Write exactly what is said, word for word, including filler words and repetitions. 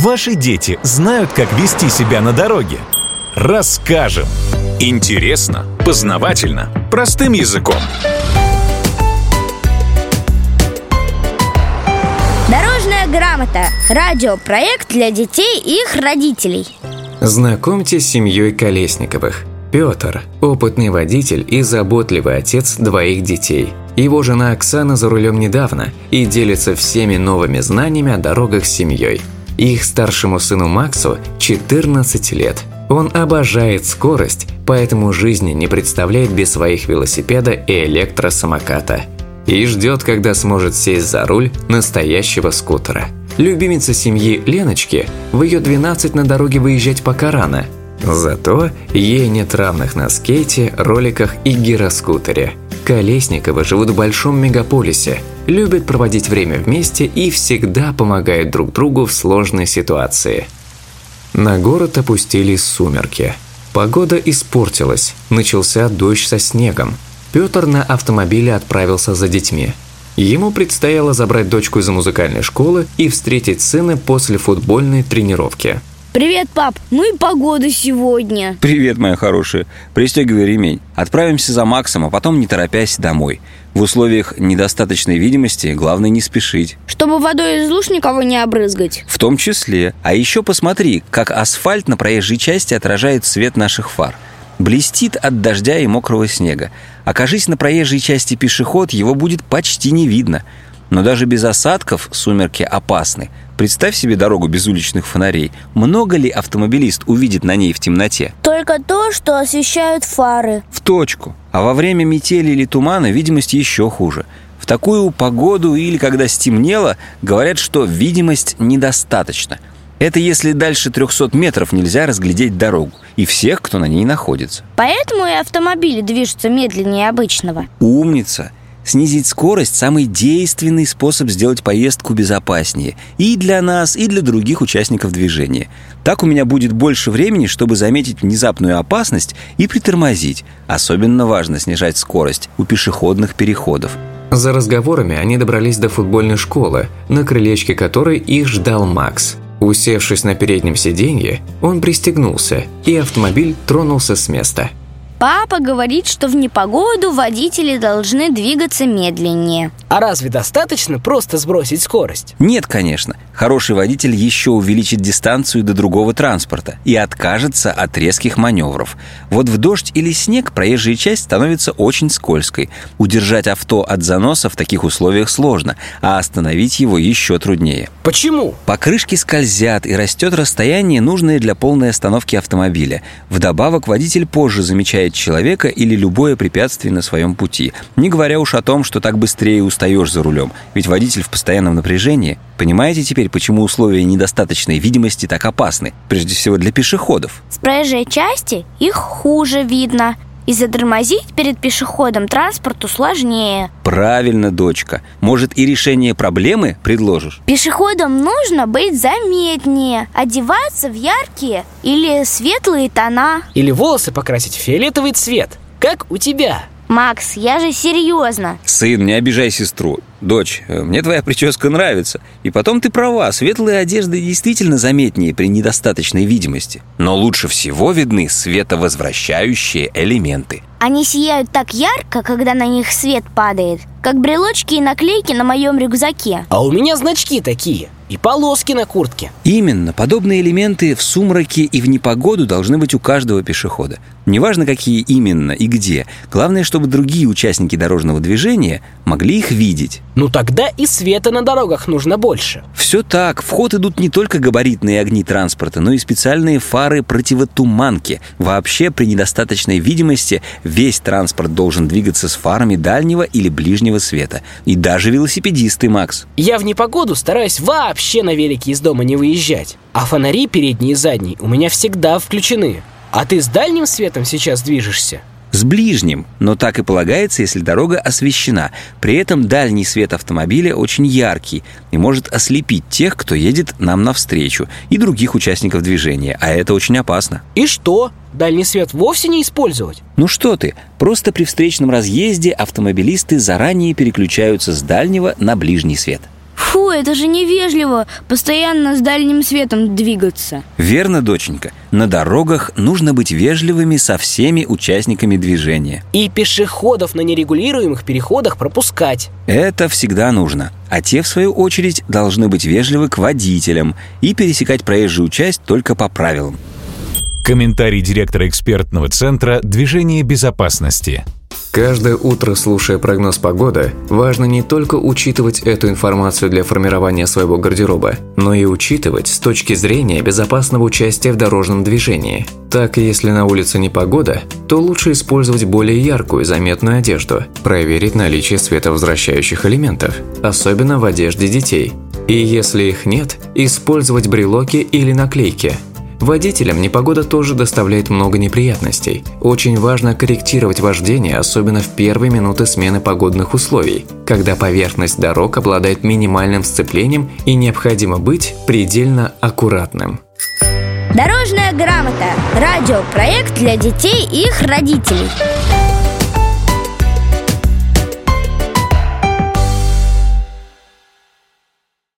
Ваши дети знают, как вести себя на дороге? Расскажем. Интересно, познавательно, простым языком. Дорожная грамота. Радиопроект для детей и их родителей. Знакомьтесь с семьей Колесниковых. Петр – опытный водитель и заботливый отец двоих детей. Его жена Оксана за рулем недавно и делится всеми новыми знаниями о дорогах с семьей. Их старшему сыну Максу четырнадцать лет. Он обожает скорость, поэтому жизни не представляет без своих велосипеда и электросамоката. И ждет, когда сможет сесть за руль настоящего скутера. Любимица семьи Леночки в ее двенадцать на дороге выезжать пока рано. Зато ей нет равных на скейте, роликах и гироскутере. Колесниковы живут в большом мегаполисе, любят проводить время вместе и всегда помогают друг другу в сложной ситуации. На город опустились сумерки. Погода испортилась, начался дождь со снегом. Петр на автомобиле отправился за детьми. Ему предстояло забрать дочку из музыкальной школы и встретить сына после футбольной тренировки. Привет, пап, ну и погода сегодня. Привет, моя хорошая. Пристегивай ремень. Отправимся за Максом, а потом не торопясь домой. В условиях недостаточной видимости главное не спешить. Чтобы водой из луж никого не обрызгать. В том числе. А еще посмотри, как асфальт на проезжей части отражает свет наших фар. Блестит от дождя и мокрого снега. Окажись на проезжей части пешеход, его будет почти не видно. Но даже без осадков сумерки опасны. Представь себе дорогу без уличных фонарей. Много ли автомобилист увидит на ней в темноте? Только то, что освещают фары. В точку. А во время метели или тумана видимость еще хуже. В такую погоду или когда стемнело, говорят, что видимость недостаточно. Это если дальше трехсот метров нельзя разглядеть дорогу и всех, кто на ней находится. Поэтому и автомобили движутся медленнее обычного. Умница! Снизить скорость – самый действенный способ сделать поездку безопаснее и для нас, и для других участников движения. Так у меня будет больше времени, чтобы заметить внезапную опасность и притормозить. Особенно важно снижать скорость у пешеходных переходов. За разговорами они добрались до футбольной школы, на крылечке которой их ждал Макс. Усевшись на переднем сиденье, он пристегнулся, и автомобиль тронулся с места. Папа говорит, что в непогоду водители должны двигаться медленнее. А разве достаточно просто сбросить скорость? Нет, конечно. Хороший водитель еще увеличит дистанцию до другого транспорта и откажется от резких маневров. Вот в дождь или снег проезжая часть становится очень скользкой. Удержать авто от заноса в таких условиях сложно, а остановить его еще труднее. Почему? Покрышки скользят и растет расстояние, нужное для полной остановки автомобиля. Вдобавок водитель позже замечает человека или любое препятствие на своем пути. Не говоря уж о том, что так быстрее устаешь за рулем. Ведь водитель в постоянном напряжении. Понимаете теперь, почему условия недостаточной видимости так опасны? Прежде всего для пешеходов. С проезжей части их хуже видно. И затормозить перед пешеходом транспорту сложнее. Правильно, дочка. Может, и решение проблемы предложишь? Пешеходам нужно быть заметнее, одеваться в яркие или светлые тона. Или волосы покрасить в фиолетовый цвет, как у тебя. Макс, я же серьезно. Сын, не обижай сестру. Дочь, мне твоя прическа нравится. И потом ты права, светлые одежды действительно заметнее при недостаточной видимости. Но лучше всего видны световозвращающие элементы. Они сияют так ярко, когда на них свет падает, как брелочки и наклейки на моем рюкзаке. А у меня значки такие, и полоски на куртке. Именно, подобные элементы в сумраке и в непогоду должны быть у каждого пешехода. Неважно, какие именно и где. Главное, чтобы другие участники дорожного движения могли их видеть. Ну тогда и света на дорогах нужно больше. Все так. В ход идут не только габаритные огни транспорта, но и специальные фары-противотуманки. Вообще, при недостаточной видимости весь транспорт должен двигаться с фарами дальнего или ближнего света. И даже велосипедисты, Макс. Я в непогоду стараюсь вообще на велике из дома не выезжать. А фонари передние и задние у меня всегда включены. А ты с дальним светом сейчас движешься? С ближним, но так и полагается, если дорога освещена. При этом дальний свет автомобиля очень яркий и может ослепить тех, кто едет нам навстречу, и других участников движения, а это очень опасно. И что? Дальний свет вовсе не использовать? Ну что ты, просто при встречном разъезде автомобилисты заранее переключаются с дальнего на ближний свет. Фу, это же невежливо, постоянно с дальним светом двигаться. Верно, доченька. На дорогах нужно быть вежливыми со всеми участниками движения. И пешеходов на нерегулируемых переходах пропускать. Это всегда нужно. А те, в свою очередь, должны быть вежливы к водителям и пересекать проезжую часть только по правилам. Комментарий директора экспертного центра движения безопасности. Каждое утро, слушая прогноз погоды, важно не только учитывать эту информацию для формирования своего гардероба, но и учитывать с точки зрения безопасного участия в дорожном движении. Так, если на улице непогода, то лучше использовать более яркую и заметную одежду, проверить наличие световозвращающих элементов, особенно в одежде детей. И если их нет, использовать брелоки или наклейки. Водителям непогода тоже доставляет много неприятностей. Очень важно корректировать вождение, особенно в первые минуты смены погодных условий, когда поверхность дорог обладает минимальным сцеплением и необходимо быть предельно аккуратным. Дорожная грамота. Радиопроект для детей и их родителей.